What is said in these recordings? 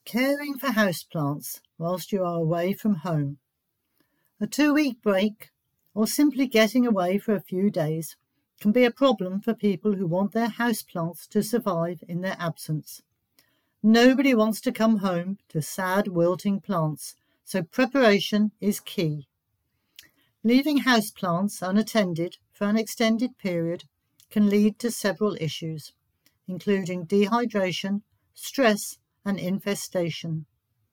Caring for houseplants whilst you are away from home. A 2-week break, or simply getting away for a few days, can be a problem for people who want their houseplants to survive in their absence. Nobody wants to come home to sad wilting plants, so preparation is key. Leaving houseplants unattended for an extended period can lead to several issues, including dehydration, stress, and infestation.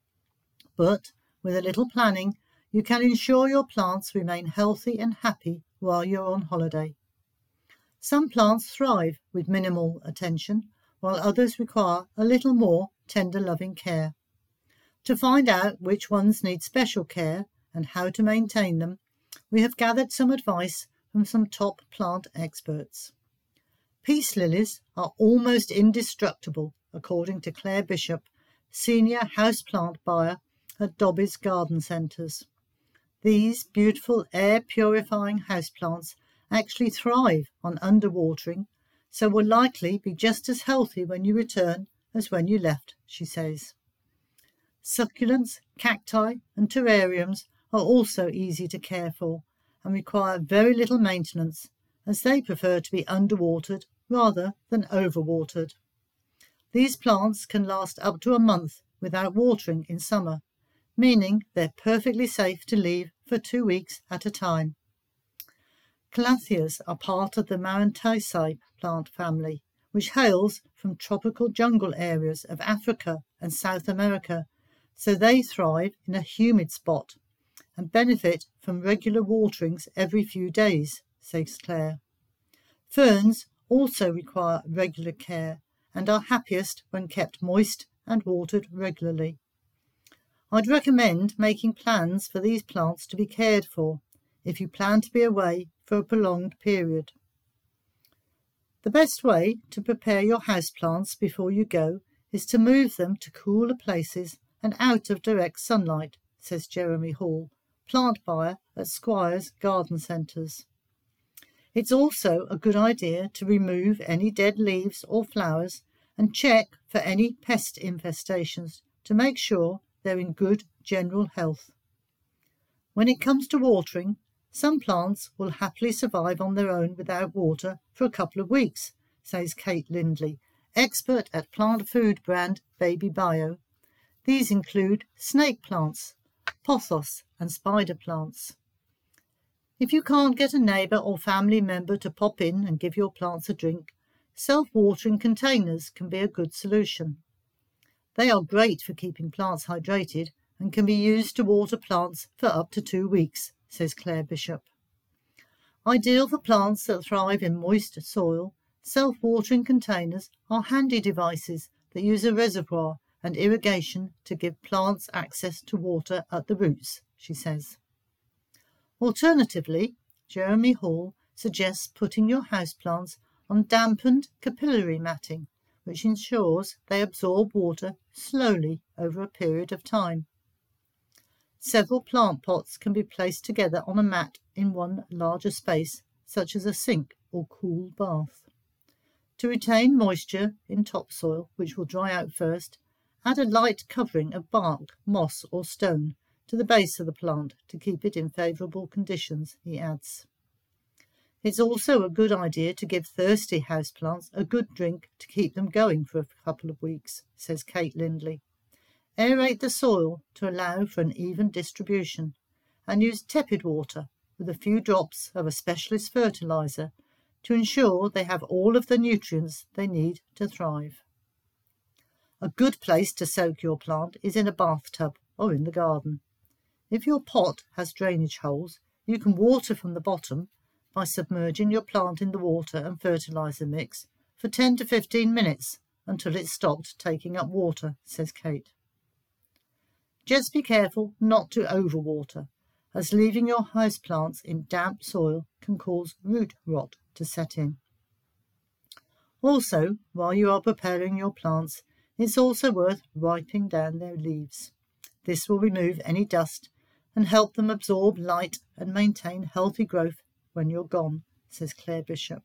But with a little planning, you can ensure your plants remain healthy and happy while you're on holiday. Some plants thrive with minimal attention, while others require a little more tender loving care. To find out which ones need special care and how to maintain them, we have gathered some advice from some top plant experts. Peace lilies are almost indestructible, according to Claire Bishop, Senior Houseplant Buyer at Dobbies Garden Centres. These beautiful air-purifying houseplants actually thrive on underwatering, so will likely be just as healthy when you return as when you left, she says. Succulents, cacti and terrariums are also easy to care for and require very little maintenance, as they prefer to be underwatered rather than overwatered. These plants can last up to a month without watering in summer, meaning they're perfectly safe to leave for 2 weeks at a time. Calatheas are part of the Marantaceae plant family, which hails from tropical jungle areas of Africa and South America, so they thrive in a humid spot and benefit from regular waterings every few days, says Claire. Ferns also require regular care and are happiest when kept moist and watered regularly. I'd recommend making plans for these plants to be cared for if you plan to be away for a prolonged period. The best way to prepare your houseplants before you go is to move them to cooler places and out of direct sunlight, says Jeremy Hall, plant buyer at Squires Garden Centres. It's also a good idea to remove any dead leaves or flowers and check for any pest infestations to make sure they're in good general health. When it comes to watering, some plants will happily survive on their own without water for a couple of weeks, says Kate Lindley, expert at plant food brand Baby Bio. These include snake plants, pothos and spider plants. If you can't get a neighbour or family member to pop in and give your plants a drink, self-watering containers can be a good solution. They are great for keeping plants hydrated and can be used to water plants for up to 2 weeks, says Claire Bishop. Ideal for plants that thrive in moist soil, self-watering containers are handy devices that use a reservoir and irrigation to give plants access to water at the roots, she says. Alternatively, Jeremy Hall suggests putting your houseplants on dampened capillary matting, which ensures they absorb water slowly over a period of time. Several plant pots can be placed together on a mat in one larger space, such as a sink or cool bath. To retain moisture in topsoil, which will dry out first, add a light covering of bark, moss or stone to the base of the plant to keep it in favourable conditions, he adds. It's also a good idea to give thirsty houseplants a good drink to keep them going for a couple of weeks, says Kate Lindley. Aerate the soil to allow for an even distribution, and use tepid water with a few drops of a specialist fertiliser to ensure they have all of the nutrients they need to thrive. A good place to soak your plant is in a bathtub or in the garden. If your pot has drainage holes, you can water from the bottom by submerging your plant in the water and fertiliser mix for 10 to 15 minutes until it's stopped taking up water, says Kate. Just be careful not to overwater, as leaving your houseplants in damp soil can cause root rot to set in. Also, while you are preparing your plants, it's also worth wiping down their leaves. This will remove any dust and help them absorb light and maintain healthy growth when you're gone, says Claire Bishop.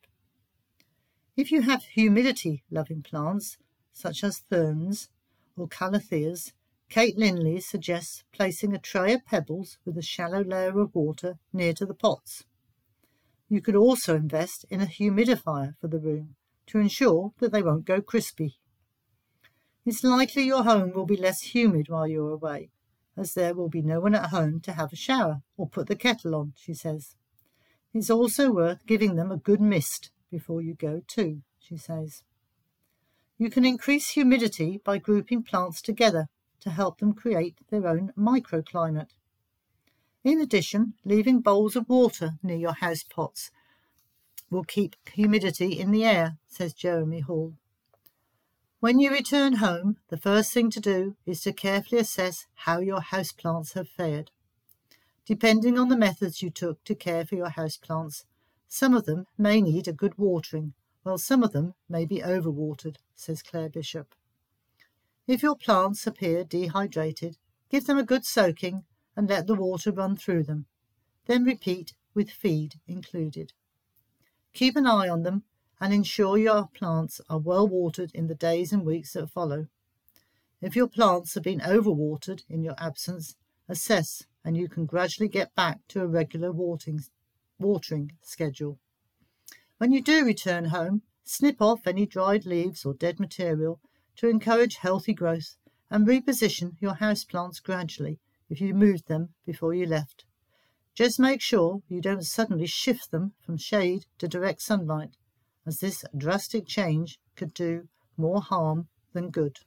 If you have humidity-loving plants, such as ferns or calatheas, Kate Linley suggests placing a tray of pebbles with a shallow layer of water near to the pots. You could also invest in a humidifier for the room to ensure that they won't go crispy. It's likely your home will be less humid while you're away, as there will be no one at home to have a shower or put the kettle on, she says. It's also worth giving them a good mist before you go too, she says. You can increase humidity by grouping plants together to help them create their own microclimate. In addition, leaving bowls of water near your house pots will keep humidity in the air, says Jeremy Hall. When you return home, the first thing to do is to carefully assess how your houseplants have fared. Depending on the methods you took to care for your houseplants, some of them may need a good watering, while some of them may be overwatered, says Claire Bishop. If your plants appear dehydrated, give them a good soaking and let the water run through them. Then repeat with feed included. Keep an eye on them and ensure your plants are well watered in the days and weeks that follow. If your plants have been overwatered in your absence, assess and you can gradually get back to a regular watering schedule. When you do return home, snip off any dried leaves or dead material to encourage healthy growth and reposition your houseplants gradually if you moved them before you left. Just make sure you don't suddenly shift them from shade to direct sunlight, as this drastic change could do more harm than good.